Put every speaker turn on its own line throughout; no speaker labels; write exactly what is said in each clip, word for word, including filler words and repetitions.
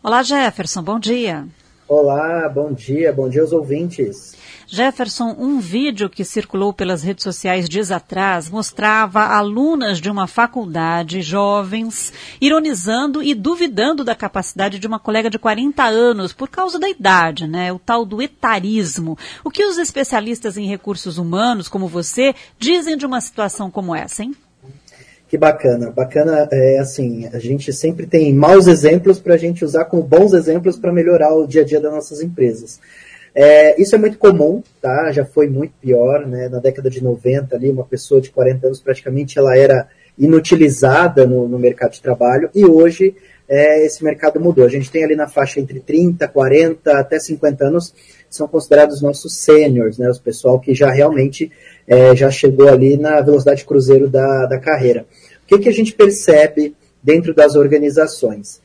Olá, Jefferson, bom dia.
Olá, bom dia, bom dia aos ouvintes.
Jefferson, um vídeo que circulou pelas redes sociais dias atrás mostrava alunas de uma faculdade, jovens, ironizando e duvidando da capacidade de uma colega de quarenta anos por causa da idade, né? O tal do etarismo. O que os especialistas em recursos humanos, como você, dizem de uma situação como essa, hein?
Que bacana, bacana é assim, a gente sempre tem maus exemplos para a gente usar como bons exemplos para melhorar o dia a dia das nossas empresas. É, isso é muito comum, tá? Já foi muito pior, né? Na década de noventa, ali, uma pessoa de quarenta anos praticamente ela era inutilizada no, no mercado de trabalho e hoje é, esse mercado mudou. A gente tem ali na faixa entre trinta, quarenta até cinquenta anos, são considerados nossos sêniors, né? Os pessoal que já realmente é, já chegou ali na velocidade cruzeiro da, da carreira. O que, que a gente percebe dentro das organizações?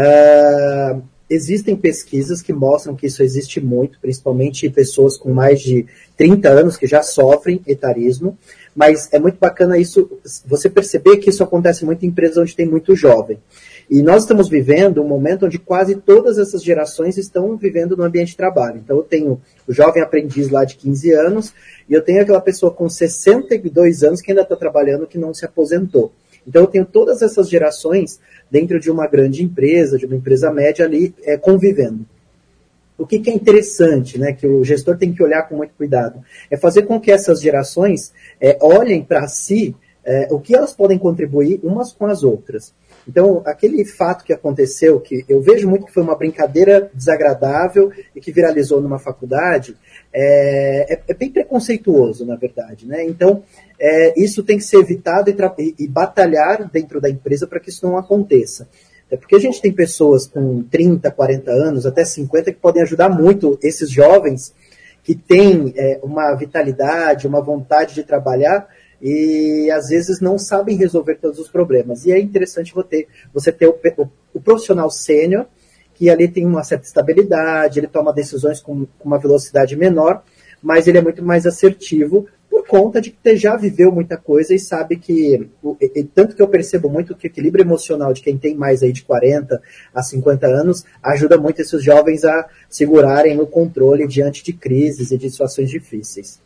Uh, Existem pesquisas que mostram que isso existe muito, principalmente pessoas com mais de trinta anos que já sofrem etarismo, mas é muito bacana isso, você perceber que isso acontece muito em empresas onde tem muito jovem. E nós estamos vivendo um momento onde quase todas essas gerações estão vivendo no ambiente de trabalho. Então eu tenho o jovem aprendiz lá de quinze anos e eu tenho aquela pessoa com sessenta e dois anos que ainda está trabalhando, que não se aposentou. Então eu tenho todas essas gerações dentro de uma grande empresa, de uma empresa média ali, é, convivendo. O que, que é interessante, né, que o gestor tem que olhar com muito cuidado, é fazer com que essas gerações é, olhem para si é, o que elas podem contribuir umas com as outras. Então, aquele fato que aconteceu, que eu vejo muito que foi uma brincadeira desagradável e que viralizou numa faculdade, é, é, é bem preconceituoso, na verdade, né? Então, é, isso tem que ser evitado e, e, e batalhar dentro da empresa para que isso não aconteça. É porque a gente tem pessoas com trinta, quarenta anos, até cinquenta, que podem ajudar muito esses jovens que têm é, uma vitalidade, uma vontade de trabalhar, e às vezes não sabem resolver todos os problemas. E é interessante você ter, você ter o, o, o profissional sênior, que ali tem uma certa estabilidade, ele toma decisões com, com uma velocidade menor, mas ele é muito mais assertivo por conta de que já viveu muita coisa e sabe que, e, e, tanto que eu percebo muito que o equilíbrio emocional de quem tem mais aí de quarenta a cinquenta anos ajuda muito esses jovens a segurarem o controle diante de crises e de situações difíceis.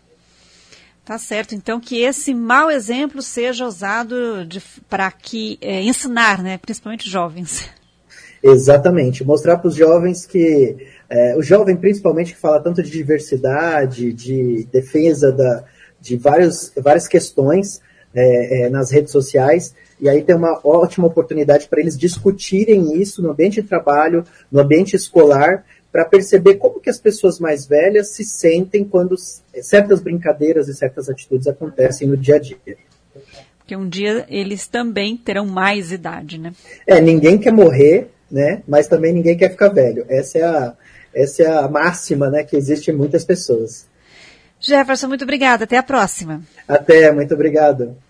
Tá certo, então que esse mau exemplo seja usado para que é, ensinar, né, principalmente jovens.
Exatamente, mostrar para os jovens que, é, o jovem principalmente que fala tanto de diversidade, de defesa da, de vários, várias questões é, é, nas redes sociais, e aí tem uma ótima oportunidade para eles discutirem isso no ambiente de trabalho, no ambiente escolar, para perceber como que as pessoas mais velhas se sentem quando certas brincadeiras e certas atitudes acontecem no dia a dia.
Porque um dia eles também terão mais idade, né?
É, ninguém quer morrer, né? Mas também ninguém quer ficar velho. Essa é a, essa é a máxima, né, que existe em muitas pessoas.
Jefferson, muito obrigada. Até a próxima.
Até, muito obrigado.